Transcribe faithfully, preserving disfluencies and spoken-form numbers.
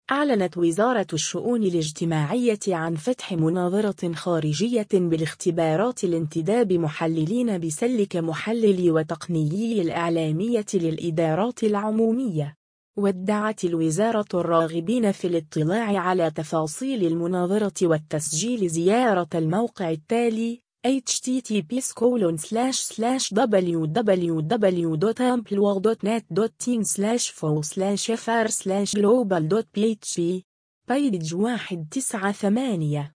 أعلنت وزارة الشؤون الاجتماعية عن فتح مناظرة خارجية بالاختبارات الانتداب محللين بسلك محللي وتقنيي الإعلامية للإدارات العمومية. وادعت الوزارة الراغبين في الاطلاع على تفاصيل المناظرة والتسجيل زيارة الموقع التالي إتش تي تي بي كولون سلاش سلاش دبليو دبليو دبليو دوت امبلوغ دوت نت دوت تيم سلاش فو سلاش اف ار سلاش جلوبال دوت بي اتش بي. بيدج واحد تسعة ثمانية